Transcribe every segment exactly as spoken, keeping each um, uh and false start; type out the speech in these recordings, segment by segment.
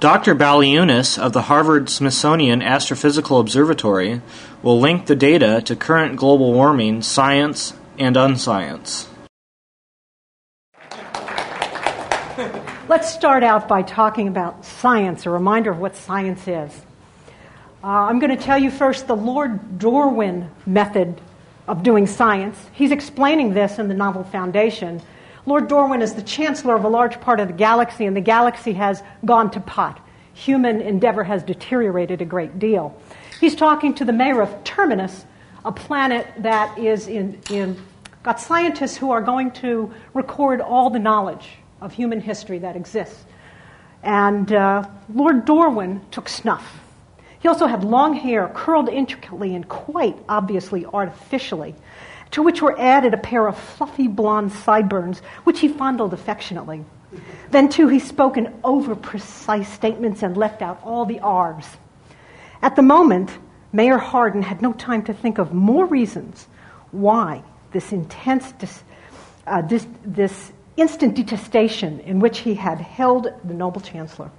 Doctor Baliunas of the Harvard-Smithsonian Astrophysical Observatory will link the data to current global warming science and unscience. Let's start out by talking about science, a reminder of what science is. Uh, I'm going to tell you first the Lord Darwin method of doing science. He's explaining this in the novel Foundation. Lord Darwin is the chancellor of a large part of the galaxy, and the galaxy has gone to pot. Human endeavor has deteriorated a great deal. He's talking to the mayor of Terminus, a planet that is in, in got scientists who are going to record all the knowledge of human history that exists. And uh, Lord Darwin took snuff. He also had long hair, curled intricately and quite obviously artificially, to which were added a pair of fluffy blonde sideburns, which he fondled affectionately. Then, too, he spoke in over-precise statements and left out all the R's. At the moment, Mayor Hardin had no time to think of more reasons why this intense, dis, uh, this, this instant detestation in which he had held the noble chancellor.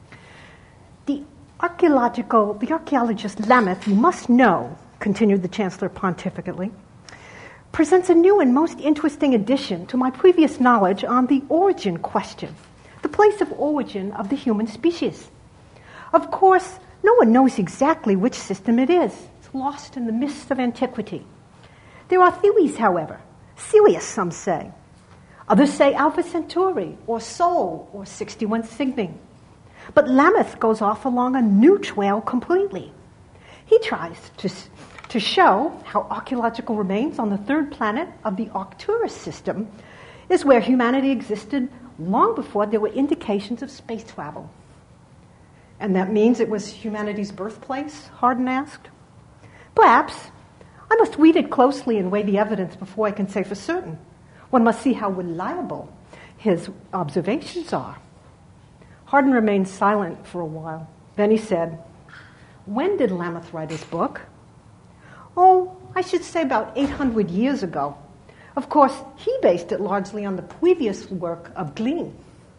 The archaeological, the archaeologist Lameth, you must know, continued the chancellor pontificately, presents a new and most interesting addition to my previous knowledge on the origin question, the place of origin of the human species. Of course, no one knows exactly which system it is. It's lost in the mists of antiquity. There are theories, however, serious, some say. Others say Alpha Centauri, or Sol, or sixty-one Cygni. But Lameth goes off along a new trail completely. He tries to, to show how archaeological remains on the third planet of the Arcturus system is where humanity existed long before there were indications of space travel. And that means it was humanity's birthplace, Hardin asked. Perhaps. I must read it closely and weigh the evidence before I can say for certain. One must see how reliable his observations are. Hardin remained silent for a while. Then he said, "When did Lameth write his book?" "Oh, I should say about eight hundred years ago. Of course, he based it largely on the previous work of Glean."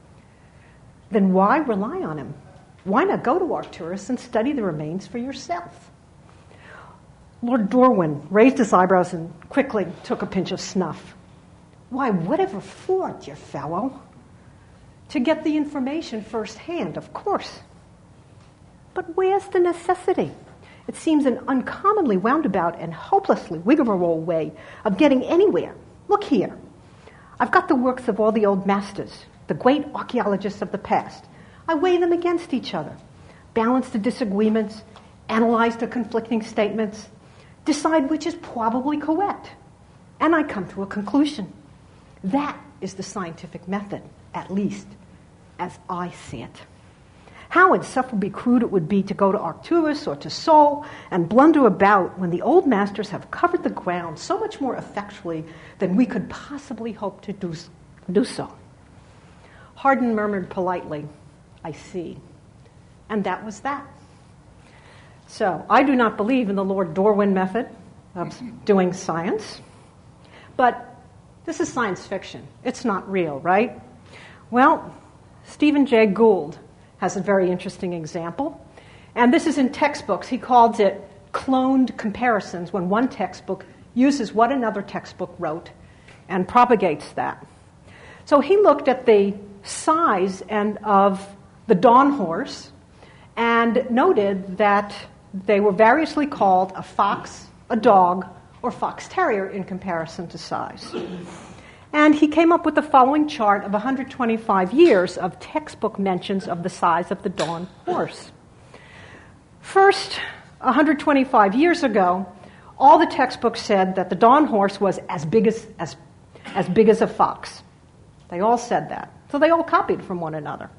"Then why rely on him? Why not go to Arcturus and study the remains for yourself?" Lord Darwin raised his eyebrows and quickly took a pinch of snuff. "Why, whatever for, dear fellow? To get the information firsthand, of course. But where's the necessity? It seems an uncommonly roundabout and hopelessly rigmarole way of getting anywhere. Look here. I've got the works of all the old masters, the great archaeologists of the past. I weigh them against each other, balance the disagreements, analyze the conflicting statements, decide which is probably correct, and I come to a conclusion. That is the scientific method, at least as I see it. How insufferably crude it would be to go to Arcturus or to Sol and blunder about when the old masters have covered the ground so much more effectually than we could possibly hope to do, do so." Hardin murmured politely, "I see." And that was that. So, I do not believe in the Lord Darwin method of doing science, but this is science fiction. It's not real, right? Well, Stephen Jay Gould has a very interesting example, and this is in textbooks. He calls it cloned comparisons, when one textbook uses what another textbook wrote and propagates that. So he looked at the size and of the dawn horse and noted that they were variously called a fox, a dog, or fox terrier in comparison to size. And he came up with the following chart of one hundred twenty-five years of textbook mentions of the size of the dawn horse. First, one hundred twenty-five years ago, all the textbooks said that the dawn horse was as big as, as, as big as a fox. They all said that. So they all copied from one another.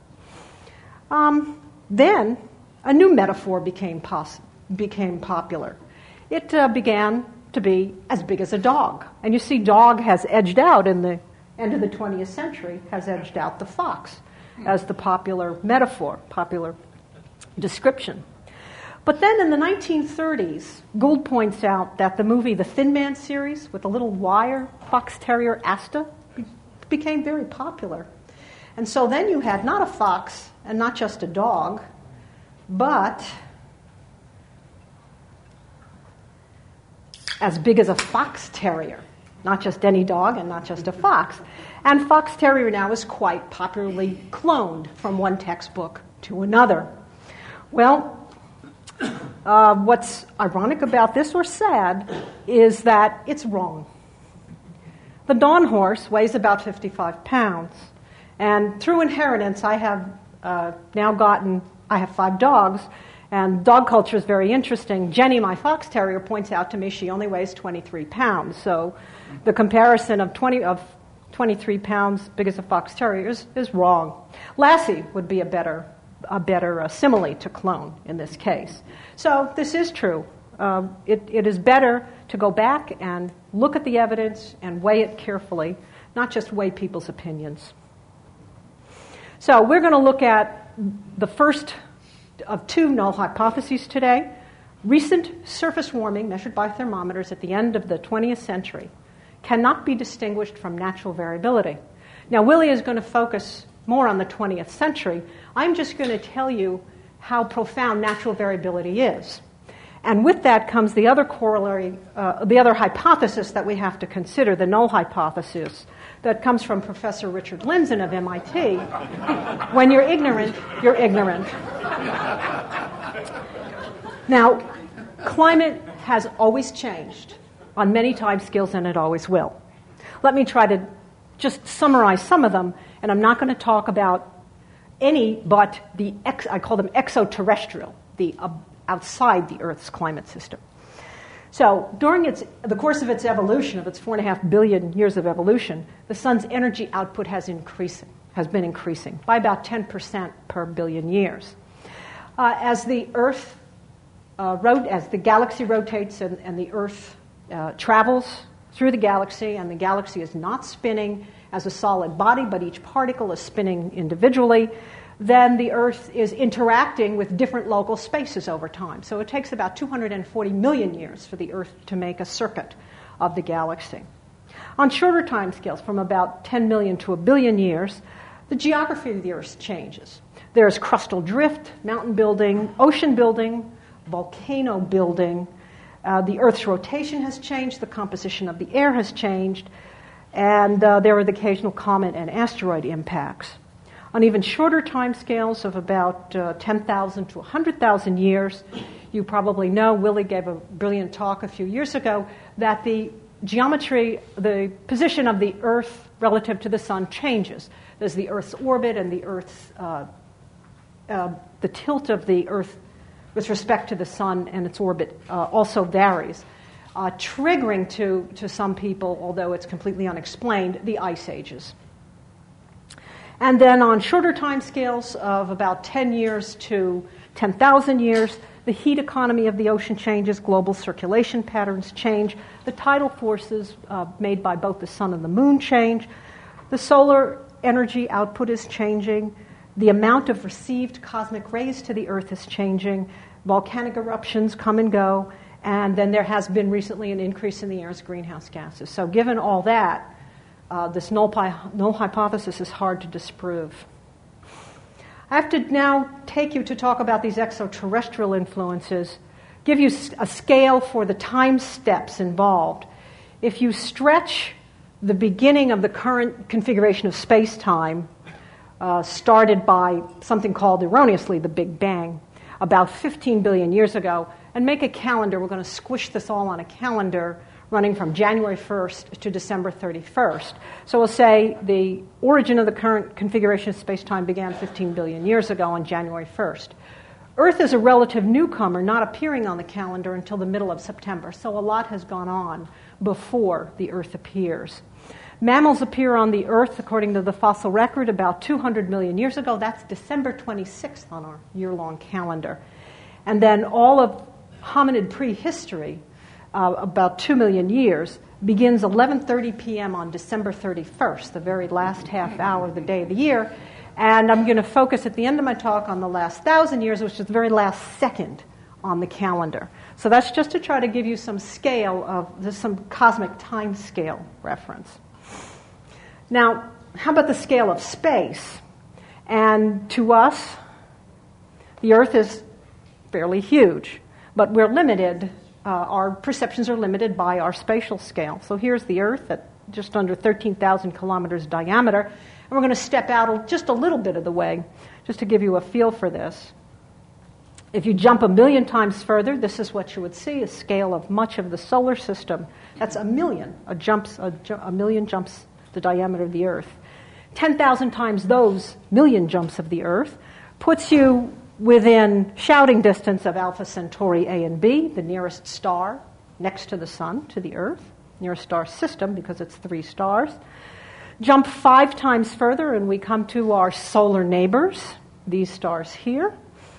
Um, then, a new metaphor became, pos- became popular. It uh, began to be as big as a dog. And you see, dog has edged out in the end of the twentieth century, has edged out the fox as the popular metaphor, popular description. But then in the nineteen thirties, Gould points out that the movie The Thin Man series with the little wire fox terrier Asta be- became very popular. And so then you had not a fox and not just a dog, but as big as a fox terrier. Not just any dog and not just a fox. And fox terrier now is quite popularly cloned from one textbook to another. Well, uh, what's ironic about this, or sad, is that it's wrong. The Dawn horse weighs about fifty-five pounds. And through inheritance, I have uh, now gotten, I have five dogs, and dog culture is very interesting. Jenny, my fox terrier, points out to me she only weighs twenty-three pounds. So the comparison of twenty of twenty-three pounds, big as a fox terrier, is, is wrong. Lassie would be a better a better uh, simile to clone in this case. So this is true. Um, it, it is better to go back and look at the evidence and weigh it carefully, not just weigh people's opinions. So we're going to look at the first of two null hypotheses today. Recent surface warming measured by thermometers at the end of the twentieth century cannot be distinguished from natural variability. Now, Willie is going to focus more on the twentieth century. I'm just going to tell you how profound natural variability is. And with that comes the other corollary, uh, the other hypothesis that we have to consider, the null hypothesis, that comes from Professor Richard Lindzen of M I T. When you're ignorant, you're ignorant. Now, climate has always changed on many time scales, and it always will. Let me try to just summarize some of them, and I'm not going to talk about any but the, ex, I call them exoterrestrial, the uh, outside the Earth's climate system. So during its, the course of its evolution, of its four and a half billion years of evolution, the sun's energy output has increasing, has been increasing by about ten percent per billion years. Uh, as the Earth, uh, rot- as the galaxy rotates and, and the Earth uh, travels through the galaxy, and the galaxy is not spinning as a solid body, but each particle is spinning individually, then the Earth is interacting with different local spaces over time. So it takes about two hundred forty million years for the Earth to make a circuit of the galaxy. On shorter time scales, from about ten million to a billion years, the geography of the Earth changes. There's crustal drift, mountain building, ocean building, volcano building. Uh, the Earth's rotation has changed, the composition of the air has changed, and uh, there are the occasional comet and asteroid impacts. On even shorter time scales of about uh, ten thousand to one hundred thousand years, you probably know, Willie gave a brilliant talk a few years ago, that the geometry, the position of the Earth relative to the Sun changes. There's the Earth's orbit and the Earth's, uh, uh, the tilt of the Earth with respect to the Sun and its orbit uh, also varies, uh, triggering to, to some people, although it's completely unexplained, the ice ages. And then on shorter time scales of about ten years to ten thousand years, the heat economy of the ocean changes, global circulation patterns change, the tidal forces uh, made by both the sun and the moon change, the solar energy output is changing, the amount of received cosmic rays to the Earth is changing, volcanic eruptions come and go, and then there has been recently an increase in the air's greenhouse gases. So given all that, Uh, this null, pi- null hypothesis is hard to disprove. I have to now take you to talk about these exoterrestrial influences, give you a scale for the time steps involved. If you stretch the beginning of the current configuration of space-time, uh, started by something called erroneously the Big Bang, about fifteen billion years ago, and make a calendar, we're going to squish this all on a calendar, running from January first to December thirty-first. So we'll say the origin of the current configuration of space-time began fifteen billion years ago on January first. Earth is a relative newcomer, not appearing on the calendar until the middle of September, so a lot has gone on before the Earth appears. Mammals appear on the Earth, according to the fossil record, about two hundred million years ago. That's December twenty-sixth on our year-long calendar. And then all of hominid prehistory, Uh, about two million years, begins eleven thirty p.m. on December thirty-first, the very last half hour of the day of the year. And I'm going to focus at the end of my talk on the last thousand years, which is the very last second on the calendar. So that's just to try to give you some scale of, there's some cosmic time scale reference. Now, how about the scale of space? And to us, the Earth is fairly huge, but we're limited. Uh, our perceptions are limited by our spatial scale. So here's the Earth at just under thirteen thousand kilometers diameter, and we're going to step out just a little bit of the way, just to give you a feel for this. If you jump a million times further, this is what you would see, a scale of much of the solar system. That's a million, a, jumps, a, ju- a million jumps the diameter of the Earth. ten thousand times those million jumps of the Earth puts you within shouting distance of Alpha Centauri A and B, the nearest star next to the Sun, to the Earth, nearest star system because it's three stars. Jump five times further and we come to our solar neighbors, these stars here.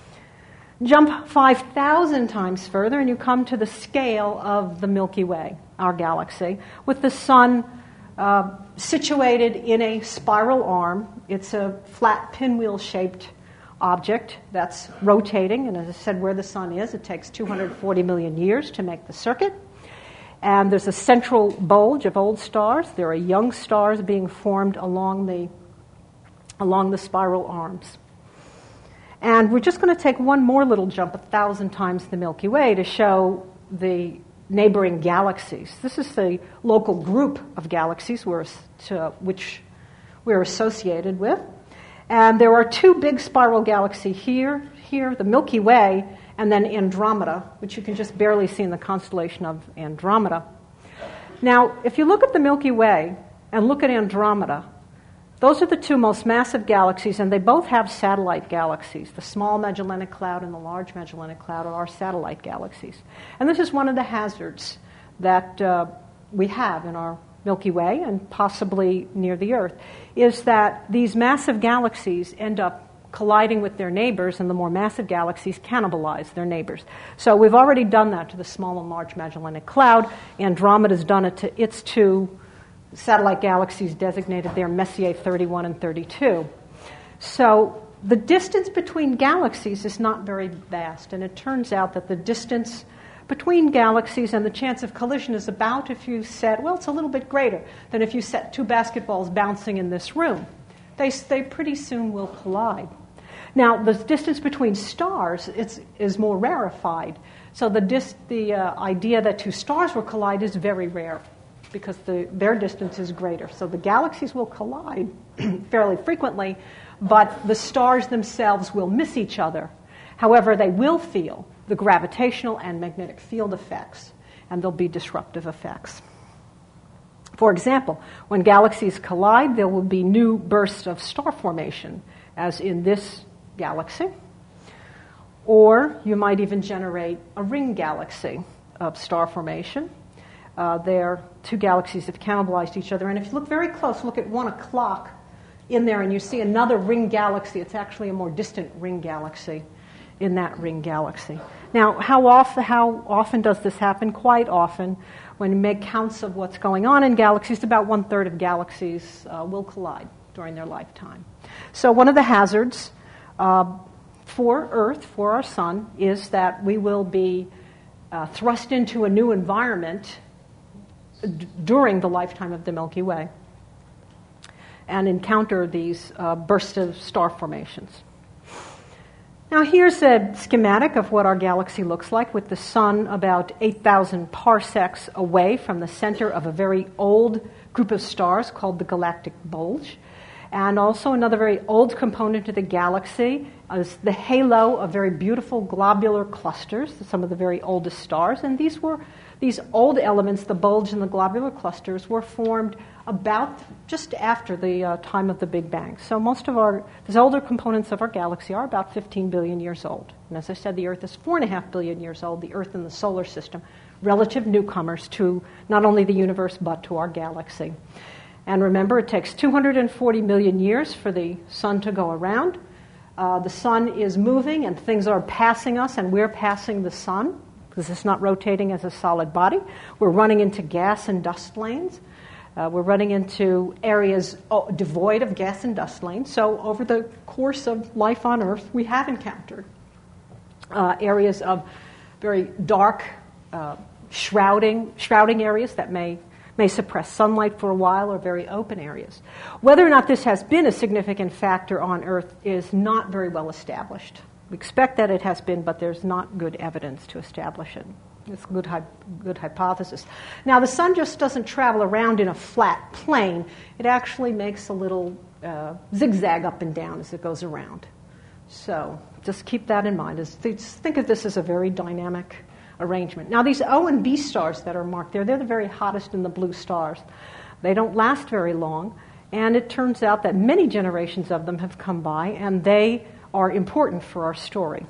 Jump five thousand times further and you come to the scale of the Milky Way, our galaxy, with the Sun uh, situated in a spiral arm. It's a flat pinwheel-shaped object that's rotating, and as I said, where the Sun is, it takes two hundred forty million years to make the circuit. And there's a central bulge of old stars. There are young stars being formed along the along the spiral arms. And we're just going to take one more little jump, a thousand times the Milky Way, to show the neighboring galaxies. This is the local group of galaxies we're, to which we're associated with. And there are two big spiral galaxies here, here, the Milky Way, and then Andromeda, which you can just barely see in the constellation of Andromeda. Now, if you look at the Milky Way and look at Andromeda, those are the two most massive galaxies, and they both have satellite galaxies. The small Magellanic Cloud and the large Magellanic Cloud are our satellite galaxies. And this is one of the hazards that uh, we have in our Milky Way and possibly near the Earth, is that these massive galaxies end up colliding with their neighbors, and the more massive galaxies cannibalize their neighbors. So we've already done that to the small and large Magellanic Cloud. Andromeda's done it to its two satellite galaxies designated there, Messier thirty-one and thirty-two. So the distance between galaxies is not very vast, and it turns out that the distance between galaxies and the chance of collision is about, if you set, well, it's a little bit greater than if you set two basketballs bouncing in this room. They, they pretty soon will collide. Now, the distance between stars is, is more rarefied. So the, dis, the uh, idea that two stars will collide is very rare because the, their distance is greater. So the galaxies will collide fairly frequently, but the stars themselves will miss each other. However, they will feel the gravitational and magnetic field effects, and there'll be disruptive effects. For example, when galaxies collide, there will be new bursts of star formation, as in this galaxy. Or you might even generate a ring galaxy of star formation. Uh, there, two galaxies have cannibalized each other. And if you look very close, look at one o'clock in there, and you see another ring galaxy. It's actually a more distant ring galaxy in that ring galaxy. Now, how often, how often does this happen? Quite often. When you make counts of what's going on in galaxies, about one-third of galaxies uh, will collide during their lifetime. So one of the hazards uh, for Earth, for our Sun, is that we will be uh, thrust into a new environment d- during the lifetime of the Milky Way and encounter these uh, bursts of star formations. Now here's a schematic of what our galaxy looks like, with the Sun about eight thousand parsecs away from the center of a very old group of stars called the galactic bulge. And also another very old component of the galaxy is the halo of very beautiful globular clusters, some of the very oldest stars. And these were these old elements, the bulge and the globular clusters, were formed about just after the uh, time of the Big Bang. So most of our, these older components of our galaxy are about fifteen billion years old. And as I said, the Earth is four point five billion years old, the Earth and the solar system, relative newcomers to not only the universe but to our galaxy. And remember, it takes two hundred forty million years for the Sun to go around. Uh, the Sun is moving and things are passing us, and we're passing the Sun because it's not rotating as a solid body. We're running into gas and dust lanes. Uh, we're running into areas oh, devoid of gas and dust lanes. So over the course of life on Earth, we have encountered uh, areas of very dark, uh, shrouding shrouding areas that may may suppress sunlight for a while or very open areas. Whether or not this has been a significant factor on Earth is not very well established. We expect that it has been, but there's not good evidence to establish it. It's a good, good hypothesis. Now, the sun just doesn't travel around in a flat plane. It actually makes a little uh, zigzag up and down as it goes around. So just keep that in mind. Just think of this as a very dynamic arrangement. Now, these O and B stars that are marked there, they're the very hottest in the blue stars. They don't last very long, and it turns out that many generations of them have come by, and they are important for our story.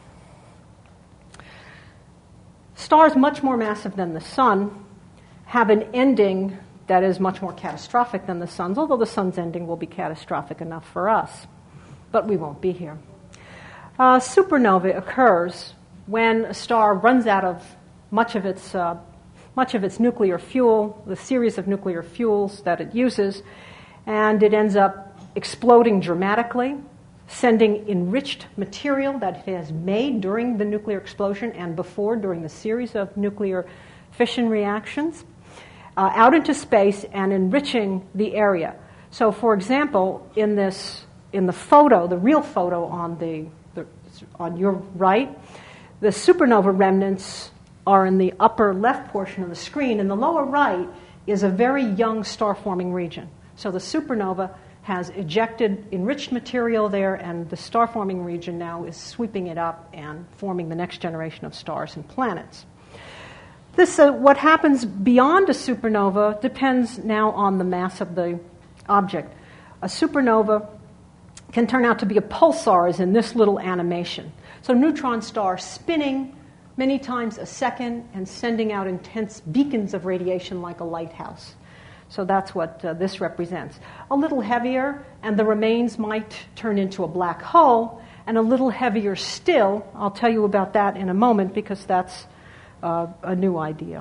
Stars much more massive than the sun have an ending that is much more catastrophic than the sun's, although the sun's ending will be catastrophic enough for us. But we won't be here. Uh, supernova occurs when a star runs out of much of its uh, much of its nuclear fuel, the series of nuclear fuels that it uses, and it ends up exploding dramatically, sending enriched material that it has made during the nuclear explosion and before during the series of nuclear fission reactions uh, out into space and enriching the area. So, for example, in this in the photo, the real photo on the, the on your right, the supernova remnants are in the upper left portion of the screen, and the lower right is a very young star-forming region. So the supernova has ejected enriched material there, and the star-forming region now is sweeping it up and forming the next generation of stars and planets. This, uh, what happens beyond a supernova depends now on the mass of the object. A supernova can turn out to be a pulsar, as in this little animation. So neutron stars spinning many times a second and sending out intense beacons of radiation like a lighthouse. So that's what uh, this represents. A little heavier, and the remains might turn into a black hole, and a little heavier still. I'll tell you about that in a moment because that's uh, a new idea.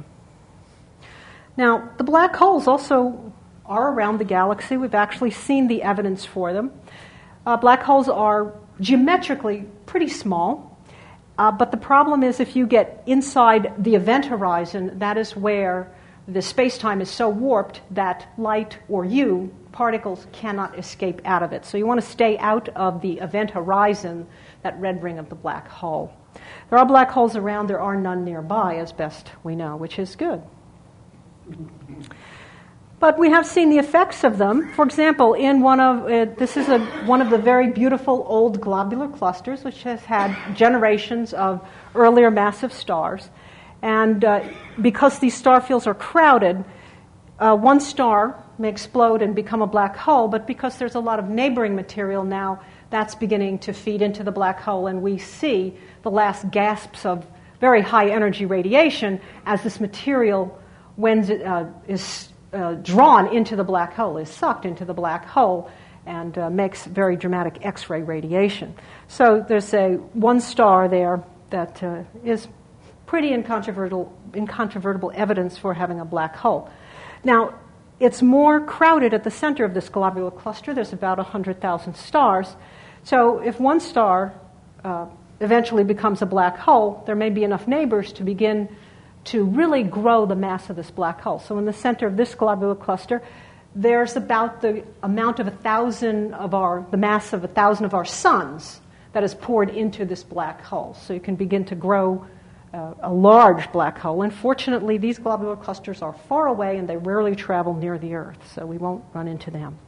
Now, the black holes also are around the galaxy. We've actually seen the evidence for them. Uh, black holes are geometrically pretty small, uh, but the problem is if you get inside the event horizon, that is where the space-time is so warped that light or you, particles, cannot escape out of it. So you want to stay out of the event horizon, that red ring of the black hole. There are black holes around. There are none nearby, as best we know, which is good. But we have seen the effects of them. For example, in one of uh, this is a, one of the very beautiful old globular clusters, which has had generations of earlier massive stars. And uh, because these star fields are crowded, uh, one star may explode and become a black hole, but because there's a lot of neighboring material now, that's beginning to feed into the black hole, and we see the last gasps of very high energy radiation as this material, when it uh, is uh, drawn into the black hole, is sucked into the black hole, and uh, makes very dramatic X-ray radiation. So there's a one star there that uh, is pretty incontrovertible, incontrovertible evidence for having a black hole. Now, it's more crowded at the center of this globular cluster. There's about one hundred thousand stars. So if one star uh, eventually becomes a black hole, there may be enough neighbors to begin to really grow the mass of this black hole. So in the center of this globular cluster, there's about the amount of a thousand of our, the mass of a thousand of our suns that is poured into this black hole. So you can begin to grow uh, a large black hole. Unfortunately, these globular clusters are far away and they rarely travel near the Earth, so we won't run into them.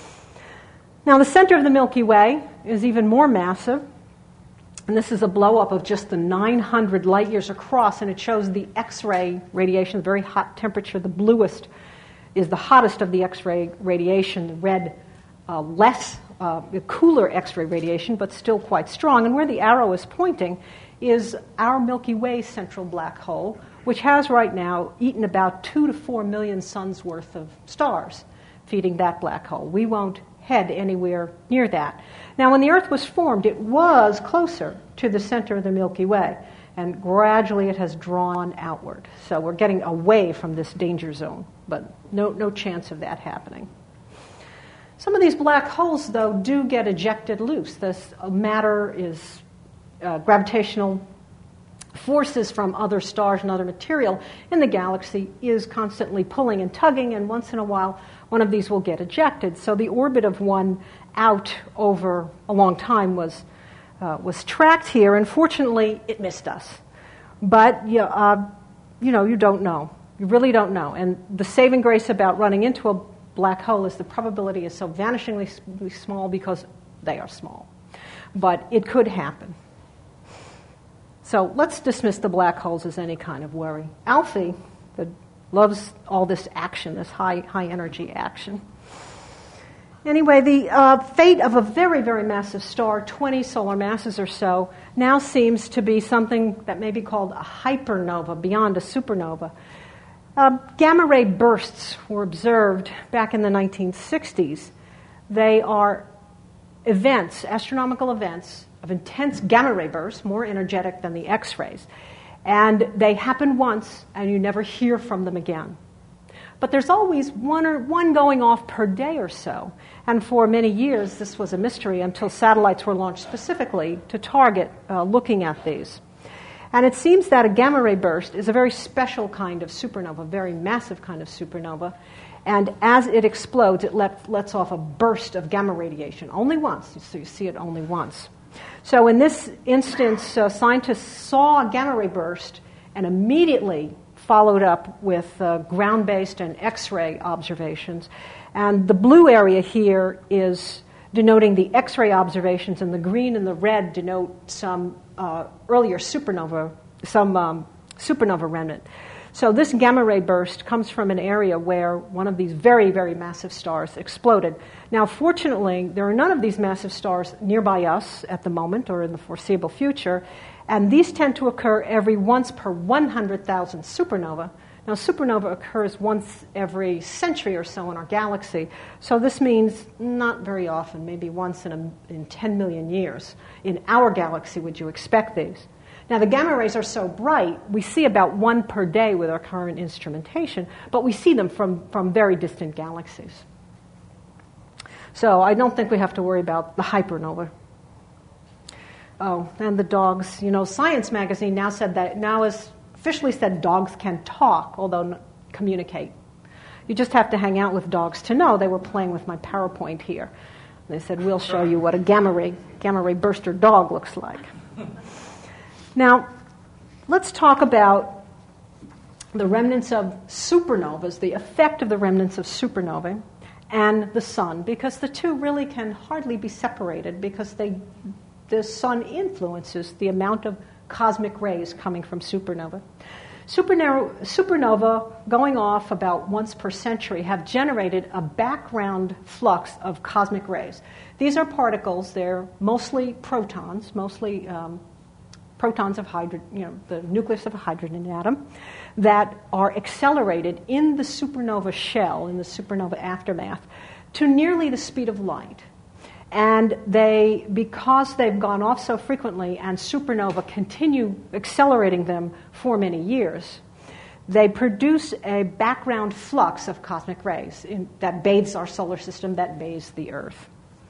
Now, the center of the Milky Way is even more massive, and this is a blow-up of just the nine hundred light years across, and it shows the X-ray radiation, very hot temperature. The bluest is the hottest of the X-ray radiation, the red, uh, less, uh, cooler X-ray radiation, but still quite strong. And where the arrow is pointing is our Milky Way central black hole, which has right now eaten about two to four million suns worth of stars, feeding that black hole. We won't head anywhere near that. Now, when the Earth was formed, it was closer to the center of the Milky Way, and gradually it has drawn outward. So we're getting away from this danger zone, but no, no chance of that happening. Some of these black holes, though, do get ejected loose. This matter is uh, gravitational forces from other stars and other material in the galaxy is constantly pulling and tugging, and once in a while one of these will get ejected. So the orbit of one out over a long time was uh, was tracked here, and fortunately it missed us. But yeah, uh, you know, you don't know. You really don't know. And the saving grace about running into a black hole is the probability is so vanishingly small because they are small. But it could happen. So let's dismiss the black holes as any kind of worry. Alfie that loves all this action, this high high energy action. Anyway, the uh, fate of a very, very massive star, twenty solar masses or so, now seems to be something that may be called a hypernova, beyond a supernova. Uh, gamma ray bursts were observed back in the nineteen sixties. They are events, astronomical events, of intense gamma ray bursts, more energetic than the X-rays. And they happen once, and you never hear from them again. But there's always one or one going off per day or so. And for many years, this was a mystery until satellites were launched specifically to target uh, looking at these. And it seems that a gamma ray burst is a very special kind of supernova, a very massive kind of supernova. And as it explodes, it let, lets off a burst of gamma radiation, only once. So you see it only once. So in this instance, uh, scientists saw a gamma ray burst and immediately followed up with uh, ground-based and X-ray observations. And the blue area here is denoting the X-ray observations, and the green and the red denote some uh, earlier supernova, some um, supernova remnant. So this gamma ray burst comes from an area where one of these very, very massive stars exploded. Now, fortunately, there are none of these massive stars nearby us at the moment or in the foreseeable future, and these tend to occur every once per one hundred thousand supernova. Now, supernova occurs once every century or so in our galaxy, so this means not very often, maybe once in, a, in ten million years. In our galaxy would you expect these. Now, the gamma rays are so bright, we see about one per day with our current instrumentation, but we see them from, from very distant galaxies. So I don't think we have to worry about the hypernova. Oh, and the dogs. You know, Science magazine now said that, now has officially said dogs can talk, although not communicate. You just have to hang out with dogs to know. They were playing with my PowerPoint here. They said, we'll show you what a gamma ray, gamma ray burster dog looks like. Now, let's talk about the remnants of supernovas, the effect of the remnants of supernovae and the sun, because the two really can hardly be separated because they, the sun influences the amount of cosmic rays coming from supernova. Supernova, supernova going off about once per century have generated a background flux of cosmic rays. These are particles, they're mostly protons, mostly um, protons of hydrogen, you know, the nucleus of a hydrogen atom, that are accelerated in the supernova shell, in the supernova aftermath, to nearly the speed of light. And they, because they've gone off so frequently and supernova continue accelerating them for many years, they produce a background flux of cosmic rays in, that bathes our solar system, that bathes the Earth.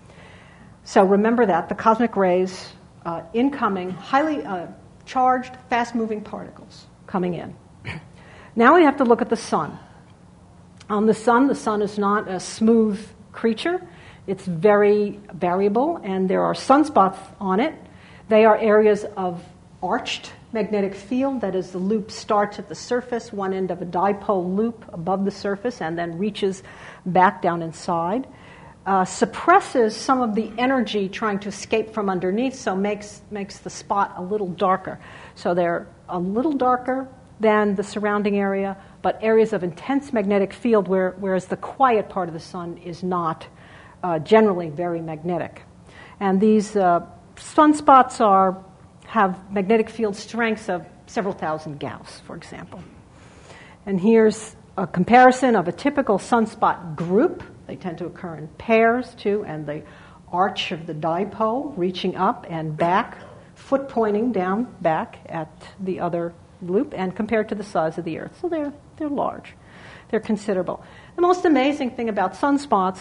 So remember that, the cosmic rays, uh, incoming, highly uh, charged, fast-moving particles coming in. Now we have to look at the sun. On the sun, the sun is not a smooth creature. It's very variable, and there are sunspots on it. They are areas of arched magnetic field, that is, the loop starts at the surface, one end of a dipole loop above the surface, and then reaches back down inside. Uh, suppresses some of the energy trying to escape from underneath, so makes makes the spot a little darker. So they're a little darker than the surrounding area, but areas of intense magnetic field, where, whereas the quiet part of the sun is not uh, generally very magnetic. And these uh, sunspots are have magnetic field strengths of several thousand Gauss, for example. And here's a comparison of a typical sunspot group. They tend to occur in pairs, too, and the arch of the dipole reaching up and back, foot pointing down back at the other loop, and compared to the size of the Earth. So they're, they're large. They're considerable. The most amazing thing about sunspots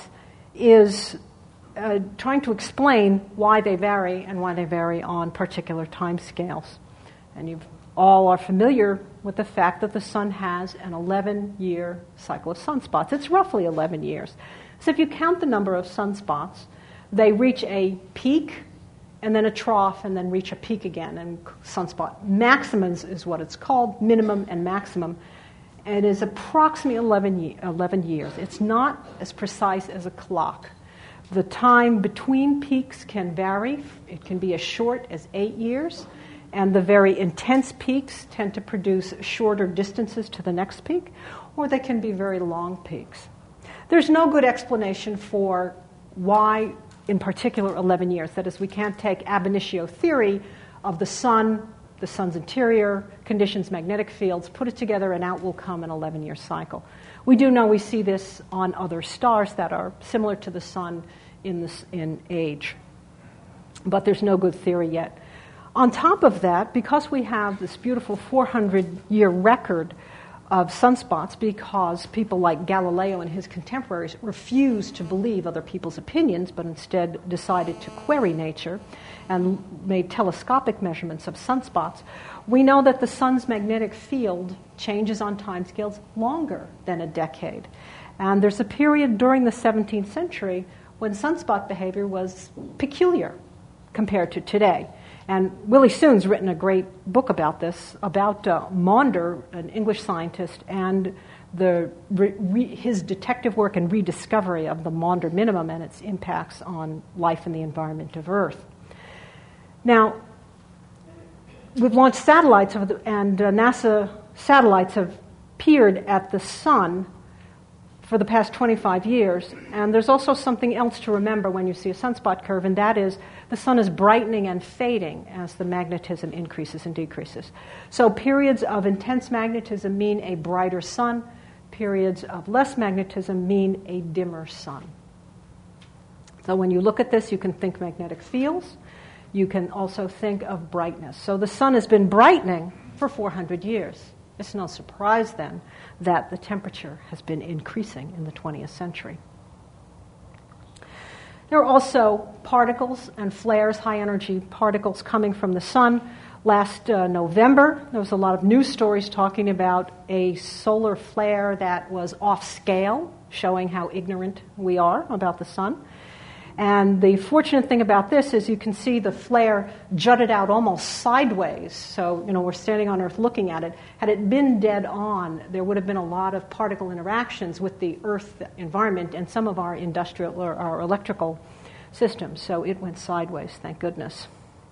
is uh, trying to explain why they vary and why they vary on particular time scales. And you've all are familiar with the fact that the sun has an eleven-year cycle of sunspots. It's roughly eleven years. So if you count the number of sunspots, they reach a peak and then a trough and then reach a peak again. And sunspot maximums is what it's called, minimum and maximum. And it is approximately eleven, eleven years. It's not as precise as a clock. The time between peaks can vary. It can be as short as eight years, and the very intense peaks tend to produce shorter distances to the next peak, or they can be very long peaks. There's no good explanation for why, in particular, eleven years. That is, we can't take ab initio theory of the sun, the sun's interior, conditions, magnetic fields, put it together, and out will come an eleven-year cycle. We do know we see this on other stars that are similar to the sun in, this, in age. But there's no good theory yet. On top of that, because we have this beautiful four hundred year record of sunspots, because people like Galileo and his contemporaries refused to believe other people's opinions, but instead decided to query nature and made telescopic measurements of sunspots, we know that the sun's magnetic field changes on timescales longer than a decade. And there's a period during the seventeenth century when sunspot behavior was peculiar compared to today. And Willie Soon's written a great book about this, about uh, Maunder, an English scientist, and the re- re- his detective work and rediscovery of the Maunder minimum and its impacts on life and the environment of Earth. Now, we've launched satellites, of the, and uh, NASA satellites have peered at the sun for the past twenty-five years, and there's also something else to remember when you see a sunspot curve, and that is the sun is brightening and fading as the magnetism increases and decreases. So periods of intense magnetism mean a brighter sun. Periods of less magnetism mean a dimmer sun. So when you look at this, you can think magnetic fields. You can also think of brightness. So the sun has been brightening for four hundred years. It's no surprise then that the temperature has been increasing in the twentieth century. There are also particles and flares, high-energy particles coming from the sun. Last uh, November, there was a lot of news stories talking about a solar flare that was off-scale, showing how ignorant we are about the sun. And the fortunate thing about this is you can see the flare jutted out almost sideways. So, you know, we're standing on Earth looking at it. Had it been dead on, there would have been a lot of particle interactions with the Earth environment and some of our industrial or our electrical systems. So it went sideways, thank goodness.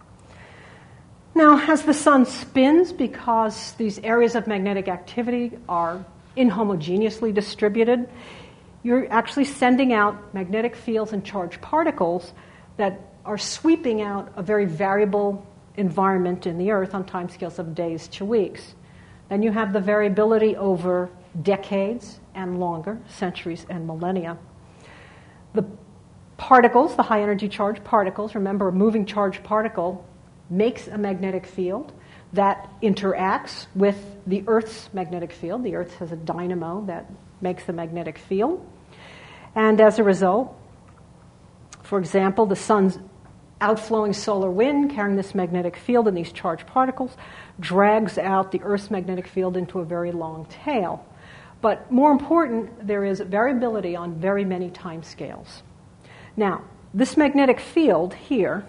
Now, as the sun spins, because these areas of magnetic activity are inhomogeneously distributed, you're actually sending out magnetic fields and charged particles that are sweeping out a very variable environment in the Earth on timescales of days to weeks. Then you have the variability over decades and longer, centuries and millennia. The particles, the high-energy charged particles, remember a moving charged particle makes a magnetic field that interacts with the Earth's magnetic field. The Earth has a dynamo that makes the magnetic field. And as a result, for example, the sun's outflowing solar wind carrying this magnetic field and these charged particles drags out the Earth's magnetic field into a very long tail. But more important, there is variability on very many time scales. Now, this magnetic field here,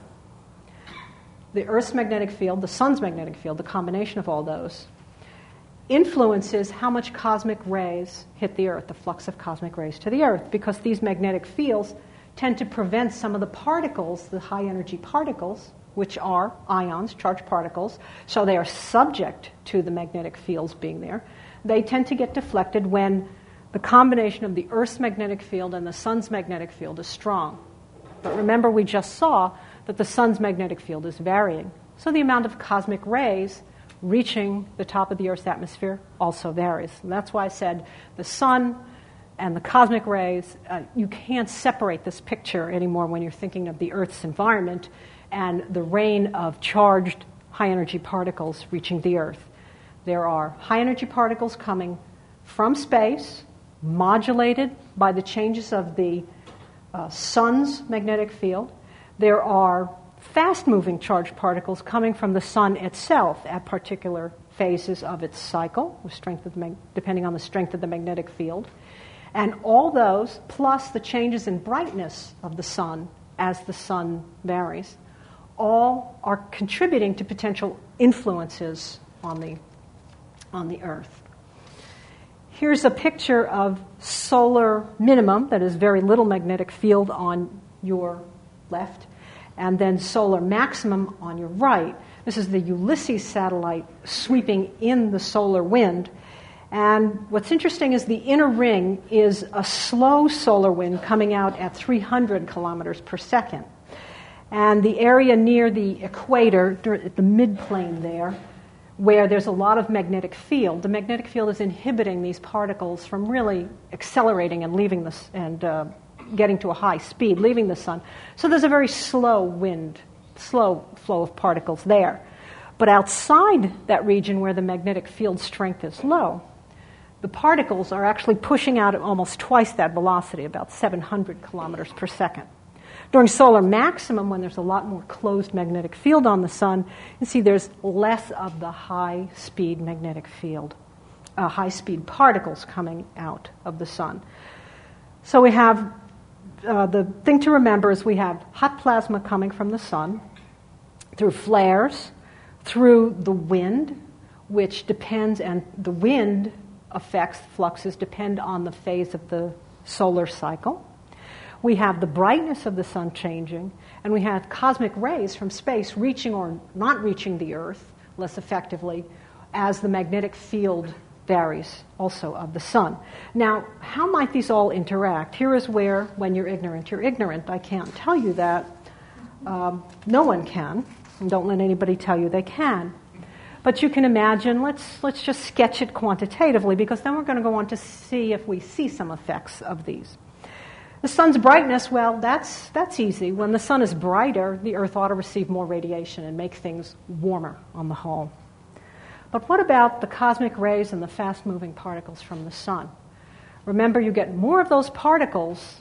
the Earth's magnetic field, the sun's magnetic field, the combination of all those, influences how much cosmic rays hit the Earth, the flux of cosmic rays to the Earth, because these magnetic fields tend to prevent some of the particles, the high-energy particles, which are ions, charged particles, so they are subject to the magnetic fields being there. They tend to get deflected when the combination of the Earth's magnetic field and the sun's magnetic field is strong. But remember, we just saw that the sun's magnetic field is varying. So the amount of cosmic rays reaching the top of the Earth's atmosphere also varies. And that's why I said the sun and the cosmic rays, uh, you can't separate this picture anymore when you're thinking of the Earth's environment and the rain of charged high-energy particles reaching the Earth. There are high-energy particles coming from space, modulated by the changes of the uh, sun's magnetic field. There are fast-moving charged particles coming from the sun itself at particular phases of its cycle, with strength of the mag- depending on the strength of the magnetic field. And all those, plus the changes in brightness of the sun as the sun varies, all are contributing to potential influences on the, on the Earth. Here's a picture of solar minimum, that is very little magnetic field on your left, and then solar maximum on your right. This is the Ulysses satellite sweeping in the solar wind. And what's interesting is the inner ring is a slow solar wind coming out at three hundred kilometers per second. And the area near the equator, at the midplane there, where there's a lot of magnetic field, the magnetic field is inhibiting these particles from really accelerating and leaving the and uh, getting to a high speed, leaving the sun. So there's a very slow wind, slow flow of particles there. But outside that region where the magnetic field strength is low, the particles are actually pushing out at almost twice that velocity, about seven hundred kilometers per second. During solar maximum, when there's a lot more closed magnetic field on the sun, you see there's less of the high-speed magnetic field, uh, high-speed particles coming out of the sun. So we have, uh, the thing to remember is we have hot plasma coming from the sun through flares, through the wind, which depends, and the wind effects, fluxes, depend on the phase of the solar cycle. We have the brightness of the sun changing, and we have cosmic rays from space reaching or not reaching the Earth less effectively as the magnetic field varies also of the sun. Now, how might these all interact? Here is where, when you're ignorant, you're ignorant. I can't tell you that. Um, no one can, and don't let anybody tell you they can. But you can imagine, let's let's just sketch it quantitatively, because then we're going to go on to see if we see some effects of these. The sun's brightness, well, that's that's easy. When the sun is brighter, the Earth ought to receive more radiation and make things warmer on the whole. But what about the cosmic rays and the fast-moving particles from the sun? Remember, you get more of those particles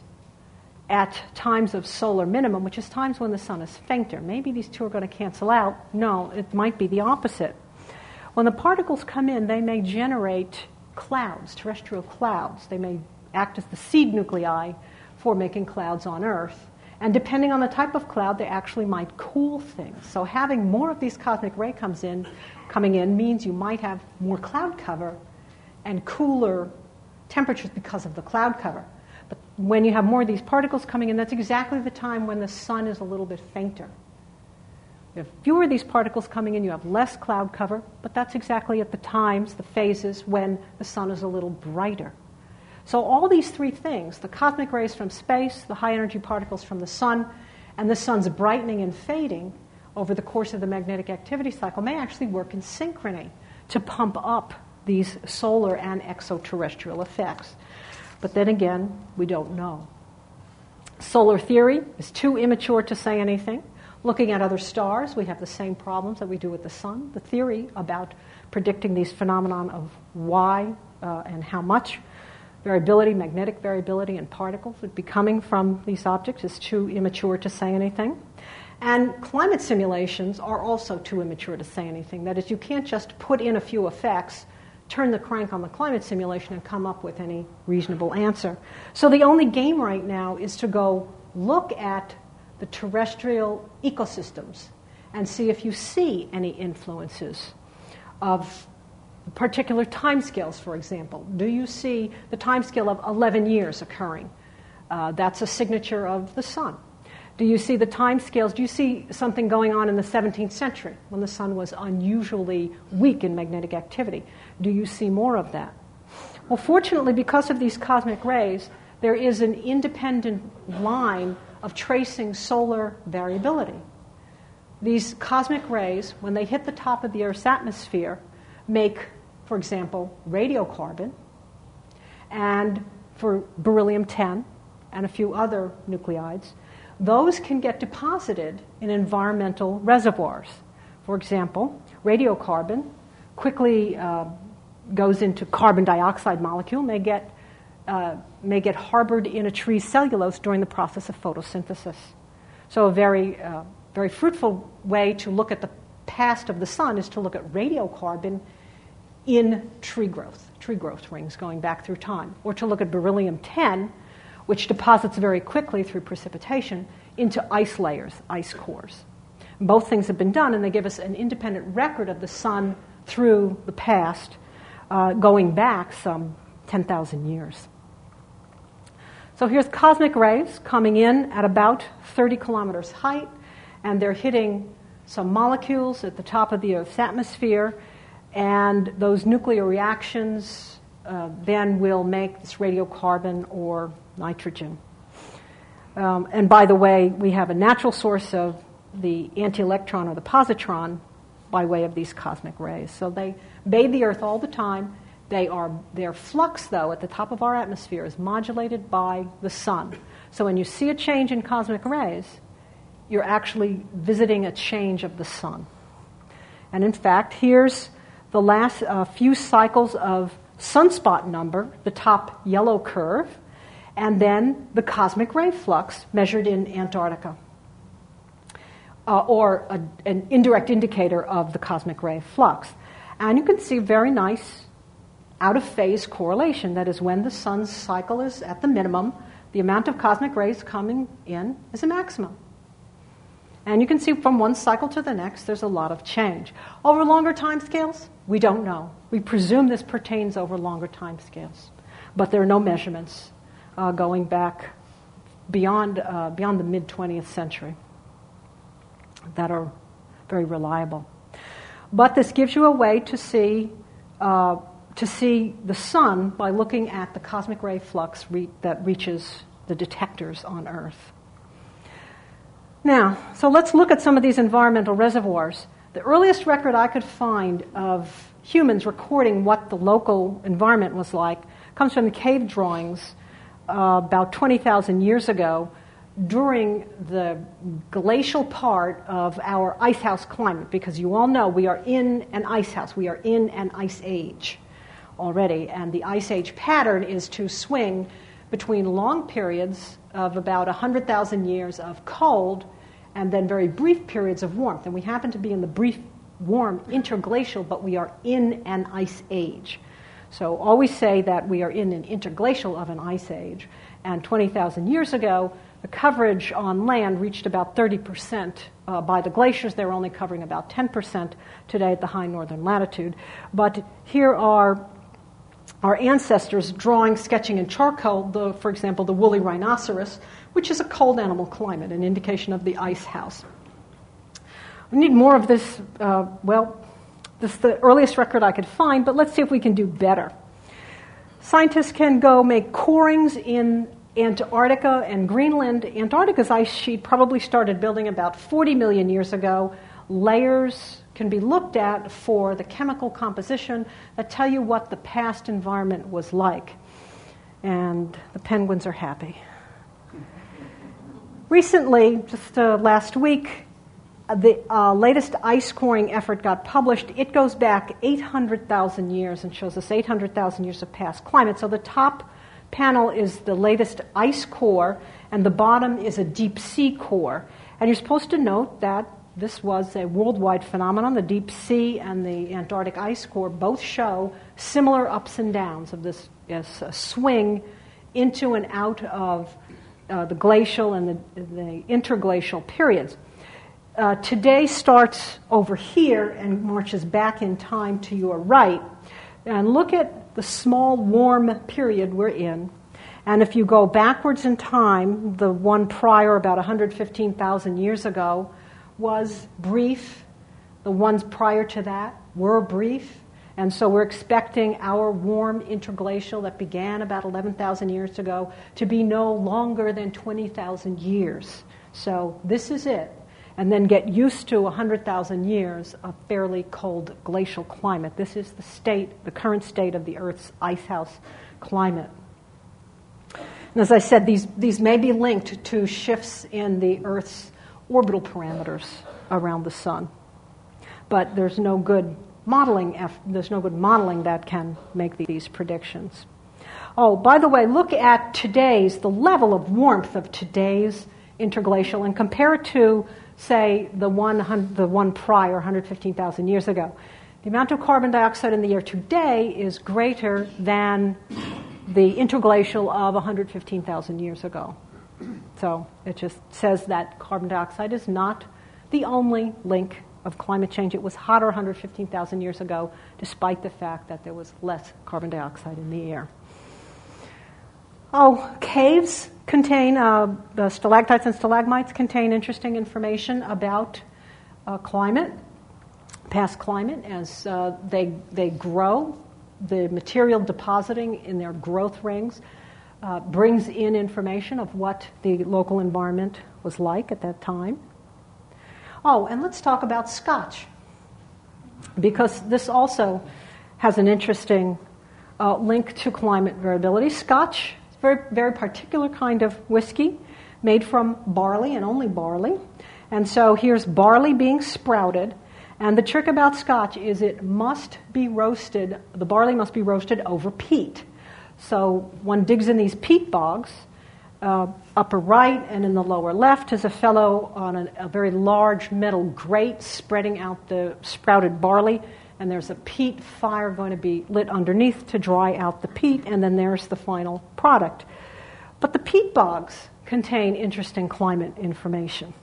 at times of solar minimum, which is times when the sun is fainter. Maybe these two are going to cancel out. No, it might be the opposite. When the particles come in, they may generate clouds, terrestrial clouds. They may act as the seed nuclei for making clouds on Earth. And depending on the type of cloud, they actually might cool things. So having more of these cosmic ray comes in, coming in means you might have more cloud cover and cooler temperatures because of the cloud cover. But when you have more of these particles coming in, that's exactly the time when the sun is a little bit fainter. You have fewer of these particles coming in, you have less cloud cover, but that's exactly at the times, the phases, when the sun is a little brighter. So all these three things, the cosmic rays from space, the high-energy particles from the sun, and the sun's brightening and fading over the course of the magnetic activity cycle may actually work in synchrony to pump up these solar and exoterrestrial effects. But then again, we don't know. Solar theory is too immature to say anything. Looking at other stars, we have the same problems that we do with the sun. The theory about predicting these phenomenon of why uh, and how much variability, magnetic variability, and particles would be coming from these objects is too immature to say anything. And climate simulations are also too immature to say anything. That is, you can't just put in a few effects, turn the crank on the climate simulation, and come up with any reasonable answer. So the only game right now is to go look at the terrestrial ecosystems and see if you see any influences of particular timescales, for example. Do you see the timescale of eleven years occurring? Uh, that's a signature of the sun. Do you see the timescales? Do you see something going on in the seventeenth century when the sun was unusually weak in magnetic activity? Do you see more of that? Well, fortunately, because of these cosmic rays, there is an independent line of tracing solar variability. These cosmic rays, when they hit the top of the Earth's atmosphere, make, for example, radiocarbon, and for beryllium ten and a few other nuclides, those can get deposited in environmental reservoirs. For example, radiocarbon quickly uh, goes into carbon dioxide molecule, may get, uh, may get harbored in a tree's cellulose during the process of photosynthesis. So a very, uh, very fruitful way to look at the past of the sun is to look at radiocarbon in tree growth, tree growth rings going back through time. Or to look at beryllium ten, which deposits very quickly through precipitation into ice layers, ice cores. Both things have been done, and they give us an independent record of the sun through the past, uh, going back some ten thousand years. So here's cosmic rays coming in at about thirty kilometers height, and they're hitting some molecules at the top of the Earth's atmosphere, and those nuclear reactions uh, then will make this radiocarbon or nitrogen. Um, and by the way, we have a natural source of the anti-electron or the positron by way of these cosmic rays. So they bathe the Earth all the time. They are, their flux, though, at the top of our atmosphere is modulated by the sun. So when you see a change in cosmic rays, you're actually visiting a change of the sun. And in fact, here's the last uh, few cycles of sunspot number, the top yellow curve, and then the cosmic ray flux measured in Antarctica, uh, or a, an indirect indicator of the cosmic ray flux. And you can see very nice out-of-phase correlation. That is, when the sun's cycle is at the minimum, the amount of cosmic rays coming in is a maximum. And you can see from one cycle to the next, there's a lot of change. Over longer time scales, we don't know. We presume this pertains over longer time scales. But there are no measurements uh, going back beyond, uh, beyond the mid-twentieth century that are very reliable. But this gives you a way to see uh, to see the sun by looking at the cosmic ray flux re- that reaches the detectors on Earth. Now, so let's look at some of these environmental reservoirs. The earliest record I could find of humans recording what the local environment was like comes from the cave drawings uh, about twenty thousand years ago during the glacial part of our icehouse climate, because you all know we are in an icehouse, we are in an ice age already, and the ice age pattern is to swing between long periods of about one hundred thousand years of cold and then very brief periods of warmth. And we happen to be in the brief, warm interglacial, but we are in an ice age. So always say that we are in an interglacial of an ice age. And twenty thousand years ago, the coverage on land reached about thirty percent. Uh, by the glaciers, they were only covering about ten percent today at the high northern latitude. But here are our ancestors drawing, sketching in charcoal, the, for example, the woolly rhinoceros, which is a cold animal climate, an indication of the ice house. We need more of this. Uh, well, this is the earliest record I could find, but let's see if we can do better. Scientists can go make corings in Antarctica and Greenland. Antarctica's ice sheet probably started building about forty million years ago. Layers can be looked at for the chemical composition that tell you what the past environment was like. And the penguins are happy. Recently, just uh, last week, the uh, latest ice coring effort got published. It goes back eight hundred thousand years and shows us eight hundred thousand years of past climate. So the top panel is the latest ice core, and the bottom is a deep sea core. And you're supposed to note that this was a worldwide phenomenon. The deep sea and the Antarctic ice core both show similar ups and downs of this, this uh, swing into and out of uh, the glacial and the, the interglacial periods. Uh, today starts over here and marches back in time to your right. And look at the small warm period we're in. And if you go backwards in time, the one prior, about one hundred fifteen thousand years ago, was brief. The ones prior to that were brief. And so we're expecting our warm interglacial that began about eleven thousand years ago to be no longer than twenty thousand years. So this is it. And then get used to one hundred thousand years of fairly cold glacial climate. This is the state, the current state of the Earth's icehouse climate. And as I said, these, these may be linked to shifts in the Earth's orbital parameters around the sun. But there's no good modeling, there's no good modeling that can make these predictions. Oh, by the way, look at today's, the level of warmth of today's interglacial and compare it to, say, the one, the one prior, one hundred fifteen thousand years ago. The amount of carbon dioxide in the air today is greater than the interglacial of one hundred fifteen thousand years ago. So it just says that carbon dioxide is not the only link of climate change. It was hotter one hundred fifteen thousand years ago, despite the fact that there was less carbon dioxide in the air. Oh, caves contain, uh, the stalactites and stalagmites contain interesting information about uh, climate, past climate, as uh, they, they grow. The material depositing in their growth rings uh, brings in information of what the local environment was like at that time. Oh, and let's talk about Scotch, because this also has an interesting uh, link to climate variability. Scotch is a very, very particular kind of whiskey made from barley and only barley. And so here's barley being sprouted. And the trick about Scotch is it must be roasted, the barley must be roasted over peat. So one digs in these peat bogs. Uh, upper right and in the lower left is a fellow on a, a very large metal grate spreading out the sprouted barley, and there's a peat fire going to be lit underneath to dry out the peat, and then there's the final product. But the peat bogs contain interesting climate information.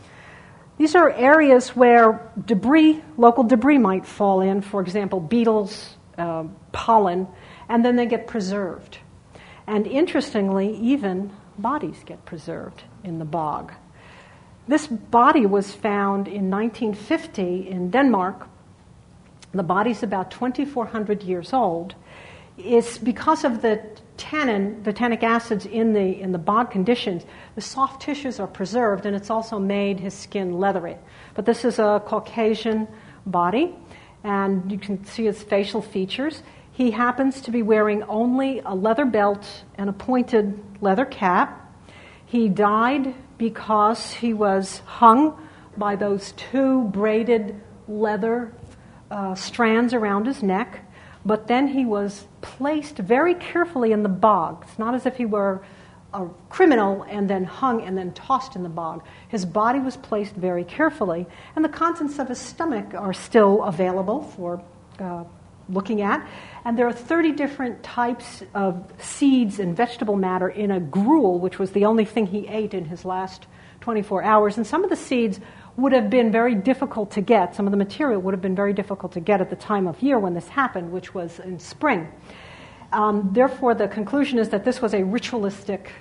These are areas where debris, local debris might fall in, for example, beetles, uh, pollen, and then they get preserved. And interestingly, even bodies get preserved in the bog. This body was found in nineteen fifty in Denmark. The body's about twenty-four hundred years old. It's because of the tannin, the tannic acids in the in the bog conditions, the soft tissues are preserved, and it's also made his skin leathery. But this is a Caucasian body, and you can see his facial features. He happens to be wearing only a leather belt and a pointed leather cap. He died because he was hung by those two braided leather uh, strands around his neck. But then he was placed very carefully in the bog. It's not as if he were a criminal and then hung and then tossed in the bog. His body was placed very carefully, and the contents of his stomach are still available for uh, looking at. And there are thirty different types of seeds and vegetable matter in a gruel, which was the only thing he ate in his last twenty-four hours. And some of the seeds would have been very difficult to get. Some of the material would have been very difficult to get at the time of year when this happened, which was in spring. Um, therefore, the conclusion is that this was a ritualistic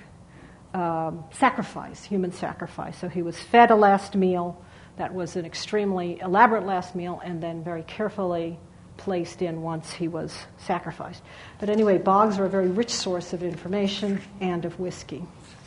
um, sacrifice, human sacrifice. So he was fed a last meal that was an extremely elaborate last meal and then very carefully placed in once he was sacrificed. But anyway, bogs are a very rich source of information and of whiskey.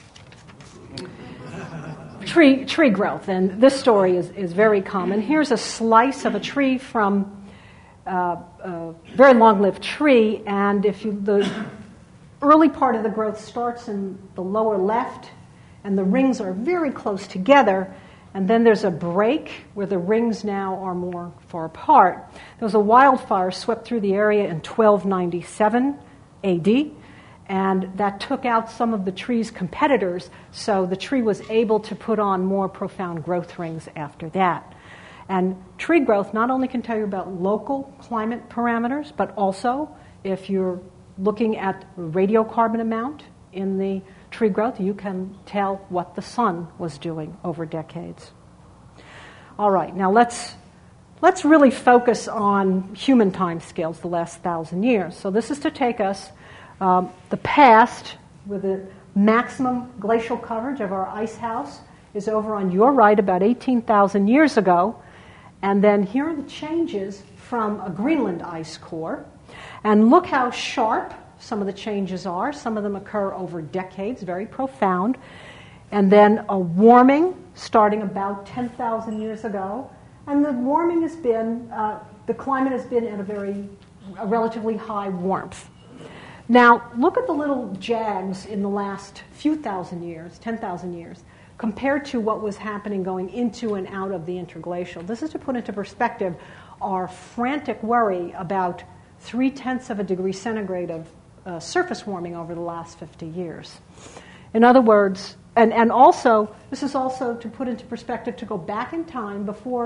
Tree tree growth, and this story is, is very common. Here's a slice of a tree from uh, a very long-lived tree, and if you the early part of the growth starts in the lower left, and the rings are very close together, and then there's a break where the rings now are more far apart. There was a wildfire swept through the area in twelve ninety-seven A D, and that took out some of the tree's competitors, so the tree was able to put on more profound growth rings after that. And tree growth not only can tell you about local climate parameters, but also if you're looking at radiocarbon amount in the tree growth, you can tell what the sun was doing over decades. All right, now let's let's really focus on human time scales the last thousand years. So this is to take us um, the past with the maximum glacial coverage of our ice house is over on your right about eighteen thousand years ago. And then here are the changes from a Greenland ice core. And look how sharp some of the changes are. Some of them occur over decades, very profound. And then a warming starting about ten thousand years ago. And the warming has been, uh, the climate has been at a very, a relatively high warmth. Now, look at the little jags in the last few thousand years, ten thousand years, compared to what was happening going into and out of the interglacial. This is to put into perspective our frantic worry about three-tenths of a degree centigrade of uh, surface warming over the last fifty years. In other words, and, and also, this is also to put into perspective, to go back in time before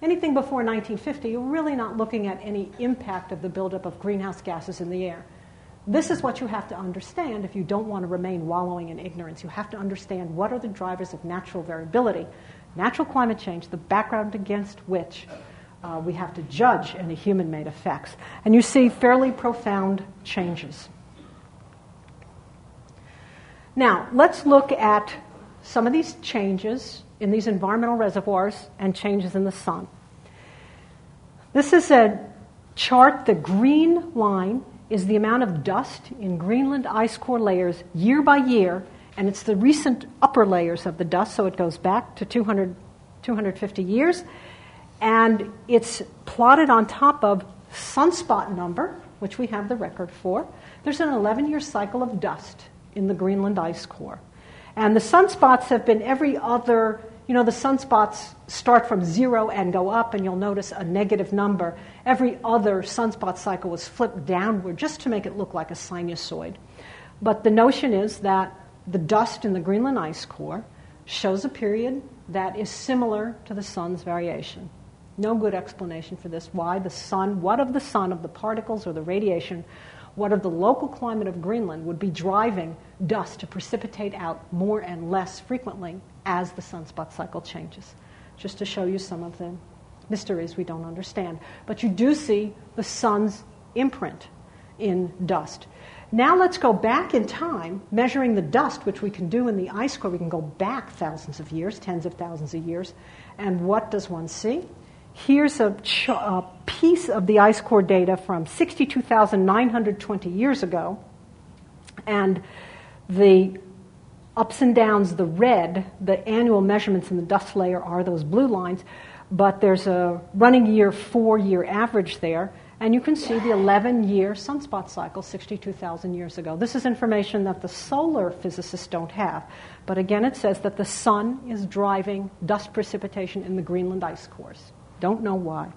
anything before nineteen fifty, you're really not looking at any impact of the buildup of greenhouse gases in the air. This is what you have to understand if you don't want to remain wallowing in ignorance. You have to understand what are the drivers of natural variability, natural climate change, the background against which uh, we have to judge any human-made effects. And you see fairly profound changes. Now, let's look at some of these changes in these environmental reservoirs and changes in the sun. This is a chart. The green line is the amount of dust in Greenland ice core layers year by year, and it's the recent upper layers of the dust, so it goes back to two hundred, two hundred fifty years, and it's plotted on top of sunspot number, which we have the record for. There's an eleven-year cycle of dust in the Greenland ice core. And the sunspots have been every other, you know, the sunspots start from zero and go up, and you'll notice a negative number. Every other sunspot cycle was flipped downward just to make it look like a sinusoid. But the notion is that the dust in the Greenland ice core shows a period that is similar to the sun's variation. No good explanation for this. Why the sun, what of the sun, of the particles or the radiation, what of the local climate of Greenland would be driving dust to precipitate out more and less frequently as the sunspot cycle changes? Just to show you some of the mysteries we don't understand. But you do see the sun's imprint in dust. Now let's go back in time, measuring the dust, which we can do in the ice core. We can go back thousands of years, tens of thousands of years. And what does one see? Here's a, ch- a piece of the ice core data from sixty-two thousand nine hundred twenty years ago. And the ups and downs, the red, the annual measurements in the dust layer are those blue lines, but there's a running year, four-year average there, and you can see the eleven-year sunspot cycle sixty-two thousand years ago. This is information that the solar physicists don't have, but again it says that the sun is driving dust precipitation in the Greenland ice cores. Don't know why.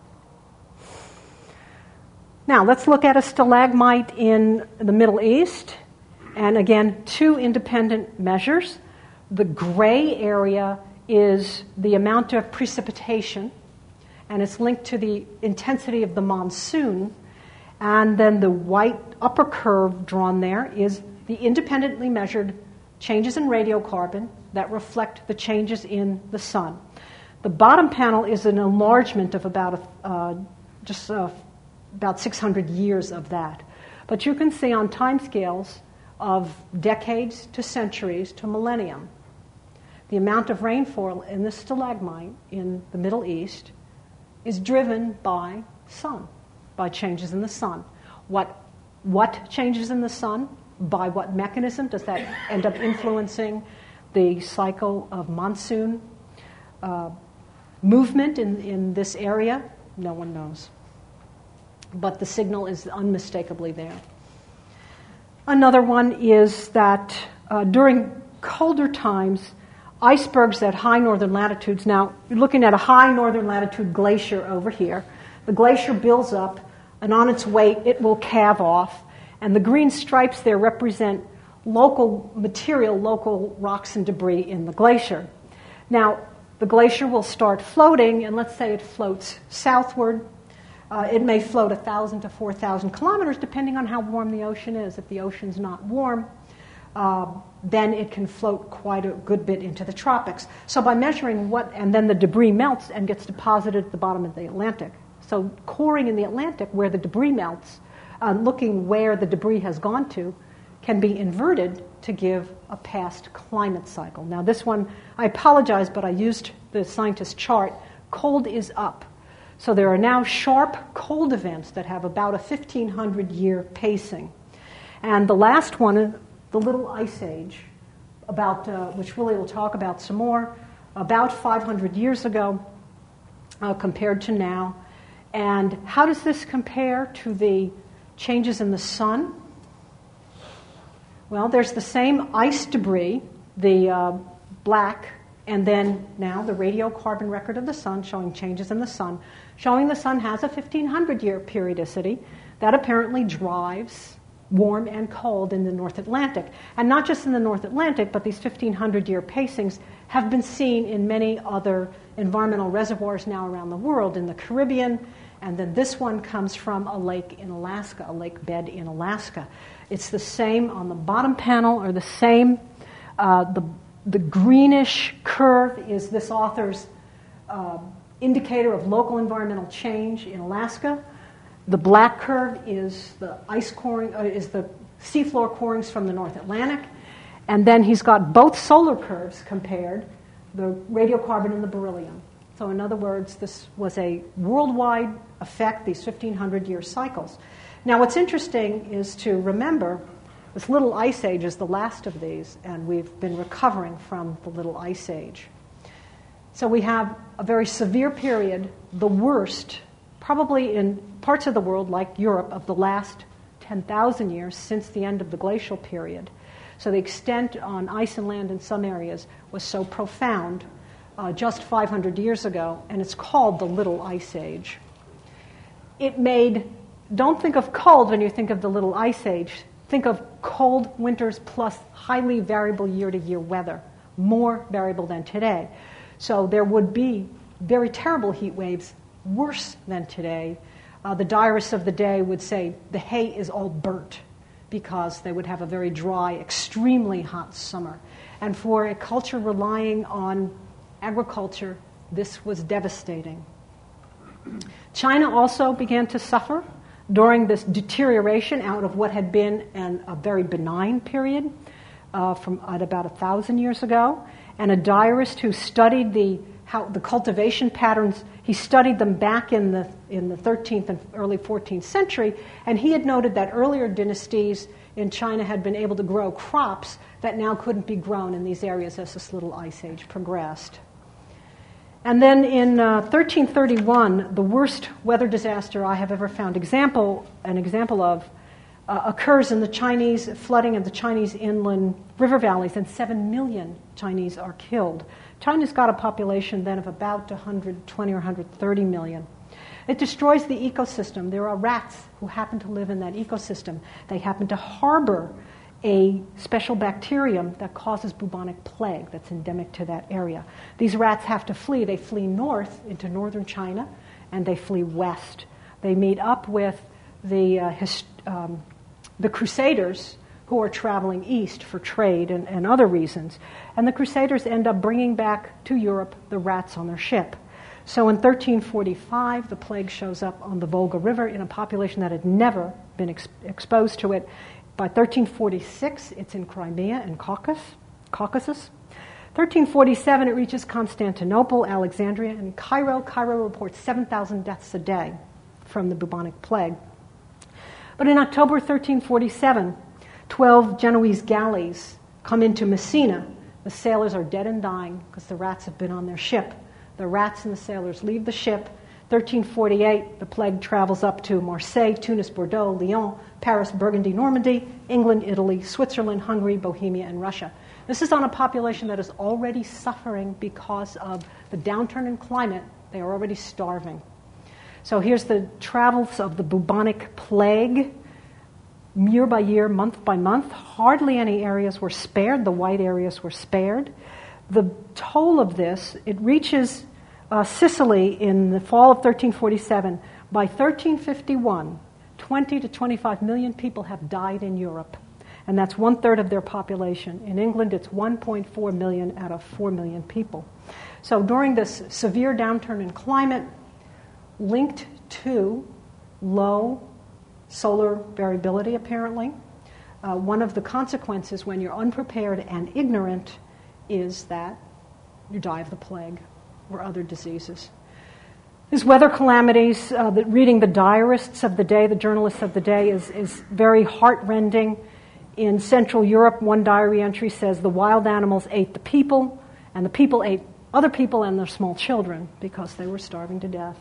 Now, let's look at a stalagmite in the Middle East. And again, two independent measures. The gray area is the amount of precipitation, and it's linked to the intensity of the monsoon. And then the white upper curve drawn there is the independently measured changes in radiocarbon that reflect the changes in the sun. The bottom panel is an enlargement of about uh, just uh, about six hundred years of that. But you can see on timescales of decades to centuries to millennium, the amount of rainfall in the stalagmite in the Middle East is driven by sun, by changes in the sun. What, what changes in the sun? By what mechanism does that end up influencing the cycle of monsoon uh, movement in, in this area? No one knows. But the signal is unmistakably there. Another one is that uh, during colder times, icebergs at high northern latitudes, now you're looking at a high northern latitude glacier over here. The glacier builds up, and on its way it will calve off, and the green stripes there represent local material, local rocks and debris in the glacier. Now, the glacier will start floating, and let's say it floats southward. Uh, it may float one thousand to four thousand kilometers, depending on how warm the ocean is. If the ocean's not warm, uh, then it can float quite a good bit into the tropics. So by measuring what, and then the debris melts and gets deposited at the bottom of the Atlantic. So coring in the Atlantic, where the debris melts, uh, looking where the debris has gone to, can be inverted to give a past climate cycle. Now this one, I apologize, but I used the scientist chart. Cold is up. So there are now sharp cold events that have about a fifteen hundred year pacing. And the last one, the Little Ice Age, about uh, which Willie will talk about some more, about five hundred years ago uh, compared to now. And how does this compare to the changes in the sun? Well, there's the same ice debris, the uh, black, and then now the radiocarbon record of the sun showing changes in the sun, showing the sun has a fifteen hundred year periodicity that apparently drives warm and cold in the North Atlantic. And not just in the North Atlantic, but these fifteen hundred year pacings have been seen in many other environmental reservoirs now around the world, in the Caribbean, and then this one comes from a lake in Alaska, a lake bed in Alaska. It's the same on the bottom panel, or the same. Uh, the, the greenish curve is this author's uh, indicator of local environmental change in Alaska. The black curve is the ice coring, uh, is the seafloor corings from the North Atlantic. And then he's got both solar curves compared, the radiocarbon and the beryllium. So in other words, this was a worldwide effect, these fifteen hundred year cycles. Now what's interesting is to remember this little ice age is the last of these, and we've been recovering from the little ice age. So we have a very severe period, the worst, probably in parts of the world like Europe, of the last ten thousand years since the end of the glacial period. So the extent on ice and land in some areas was so profound uh, just five hundred years ago, and it's called the Little Ice Age. It made, don't think of cold when you think of the Little Ice Age. Think of cold winters plus highly variable year-to-year weather, more variable than today. So there would be very terrible heat waves, worse than today. Uh, the diarists of the day would say the hay is all burnt, because they would have a very dry, extremely hot summer. And for a culture relying on agriculture, this was devastating. China also began to suffer during this deterioration out of what had been an, a very benign period uh, from at about a thousand years ago. And a diarist who studied the how the cultivation patterns, he studied them back in the in the thirteenth and early fourteenth century, and he had noted that earlier dynasties in China had been able to grow crops that now couldn't be grown in these areas as this little ice age progressed. And then in uh, thirteen thirty-one, the worst weather disaster I have ever found example an example of uh, occurs in the Chinese flooding of the Chinese inland river valleys, and seven million Chinese are killed. China's got a population then of about one hundred twenty or one hundred thirty million. It destroys the ecosystem. There are rats who happen to live in that ecosystem. They happen to harbor a special bacterium that causes bubonic plague that's endemic to that area. These rats have to flee. They flee north into northern China, and they flee west. They meet up with the, uh, his, um, the Crusaders, who are traveling east for trade and, and other reasons. And the Crusaders end up bringing back to Europe the rats on their ship. So in thirteen forty-five, the plague shows up on the Volga River in a population that had never been ex- exposed to it. By thirteen forty-six, it's in Crimea and Caucasus. Caucasus. thirteen forty-seven, it reaches Constantinople, Alexandria, and Cairo. Cairo reports seven thousand deaths a day from the bubonic plague. But in October thirteen forty-seven, twelve Genoese galleys come into Messina. The sailors are dead and dying because the rats have been on their ship. The rats and the sailors leave the ship. thirteen forty-eight, the plague travels up to Marseille, Tunis, Bordeaux, Lyon, Paris, Burgundy, Normandy, England, Italy, Switzerland, Hungary, Bohemia, and Russia. This is on a population that is already suffering because of the downturn in climate. They are already starving. So here's the travels of the bubonic plague. Year by year, month by month, hardly any areas were spared. The white areas were spared. The toll of this, it reaches uh, Sicily in the fall of thirteen forty-seven. By thirteen fifty-one, twenty to twenty-five million people have died in Europe, and that's one-third of their population. In England, it's one point four million out of four million people. So during this severe downturn in climate, linked to low solar variability, apparently. Uh, one of the consequences when you're unprepared and ignorant is that you die of the plague or other diseases. These weather calamities, uh, that reading the diarists of the day, the journalists of the day, is, is very heart-rending. In Central Europe, one diary entry says the wild animals ate the people, and the people ate other people and their small children because they were starving to death.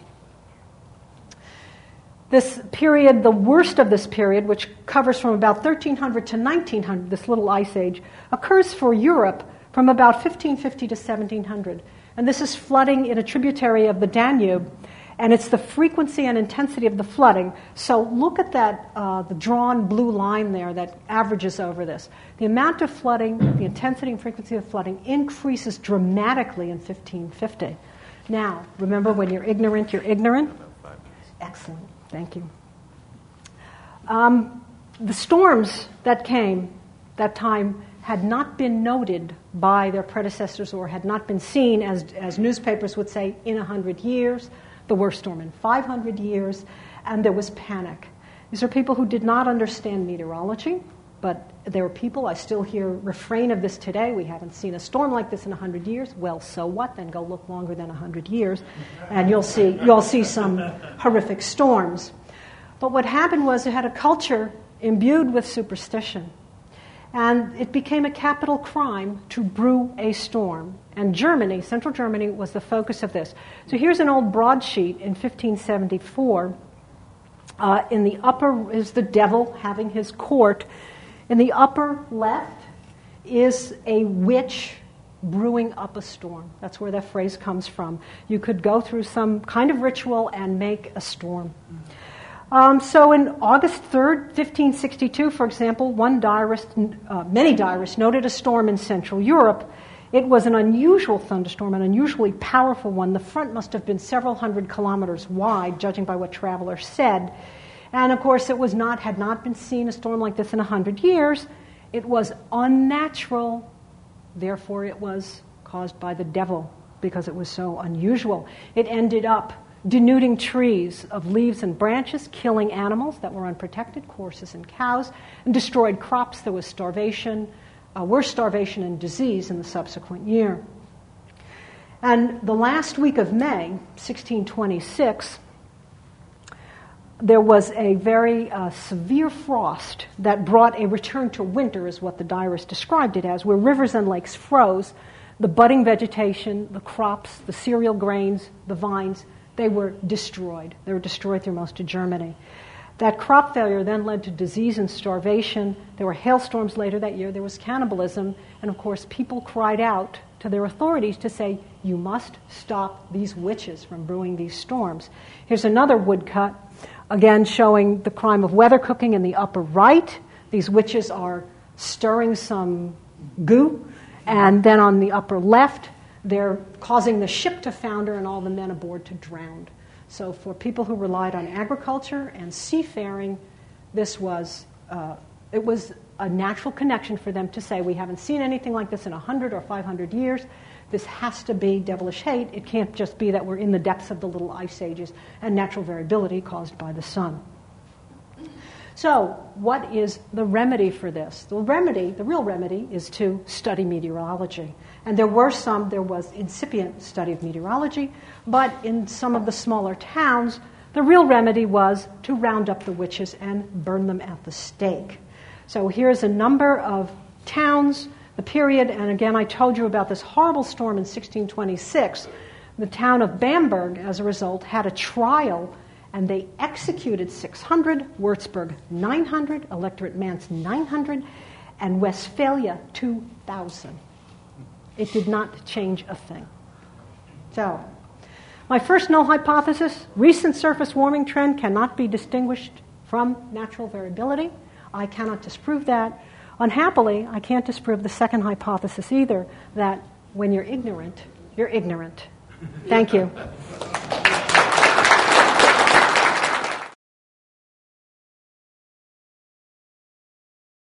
This period, the worst of this period, which covers from about thirteen hundred to nineteen hundred, this little ice age, occurs for Europe from about fifteen fifty to seventeen hundred. And this is flooding in a tributary of the Danube. And it's the frequency and intensity of the flooding. So look at that, uh, the drawn blue line there that averages over this. The amount of flooding, the intensity and frequency of flooding increases dramatically in fifteen fifty. Now, remember, when you're ignorant, you're ignorant? Excellent. Thank you. Um, the storms that came that time had not been noted by their predecessors or had not been seen, as, as newspapers would say, in one hundred years, the worst storm in five hundred years, and there was panic. These are people who did not understand meteorology, but there were people, I still hear refrain of this today, we haven't seen a storm like this in one hundred years. Well, so what? Then go look longer than one hundred years, and you'll see, you'll see some horrific storms. But what happened was it had a culture imbued with superstition. And it became a capital crime to brew a storm. And Germany, central Germany, was the focus of this. So here's an old broadsheet in fifteen seventy-four. Uh, in the upper is the devil having his court. In the upper left is a witch brewing up a storm. That's where that phrase comes from. You could go through some kind of ritual and make a storm. Um, so in August third, fifteen sixty-two, for example, one diarist, uh, many diarists noted a storm in Central Europe. It was an unusual thunderstorm, an unusually powerful one. The front must have been several hundred kilometers wide, judging by what travelers said. And of course, it was not had not been seen a storm like this in a hundred years. It was unnatural. Therefore, it was caused by the devil because it was so unusual. It ended up denuding trees of leaves and branches, killing animals that were unprotected, horses and cows, and destroyed crops. There was starvation, uh, worse starvation and disease in the subsequent year. And the last week of May, sixteen twenty-six, there was a very uh, severe frost that brought a return to winter, is what the diarist described it as, where rivers and lakes froze. The budding vegetation, the crops, the cereal grains, the vines, they were destroyed. They were destroyed through most of Germany. That crop failure then led to disease and starvation. There were hailstorms later that year. There was cannibalism. And, of course, people cried out to their authorities to say, you must stop these witches from brewing these storms. Here's another woodcut, again showing the crime of weather cooking in the upper right. These witches are stirring some goo. And then on the upper left, they're causing the ship to founder and all the men aboard to drown. So for people who relied on agriculture and seafaring, this was uh, it was a natural connection for them to say, we haven't seen anything like this in one hundred or five hundred years. This has to be devilish hate. It can't just be that we're in the depths of the little ice ages and natural variability caused by the sun. So what is the remedy for this? The remedy, the real remedy, is to study meteorology. And there were some, there was incipient study of meteorology, but in some of the smaller towns, the real remedy was to round up the witches and burn them at the stake. So here's a number of towns, the period, and again I told you about this horrible storm in sixteen twenty-six. The town of Bamberg, as a result, had a trial, and they executed six hundred, Würzburg nine hundred, Electorate Mainz nine hundred, and Westphalia two thousand. It did not change a thing. So, my first null hypothesis, recent surface warming trend cannot be distinguished from natural variability. I cannot disprove that. Unhappily, I can't disprove the second hypothesis either, that when you're ignorant, you're ignorant. Thank you.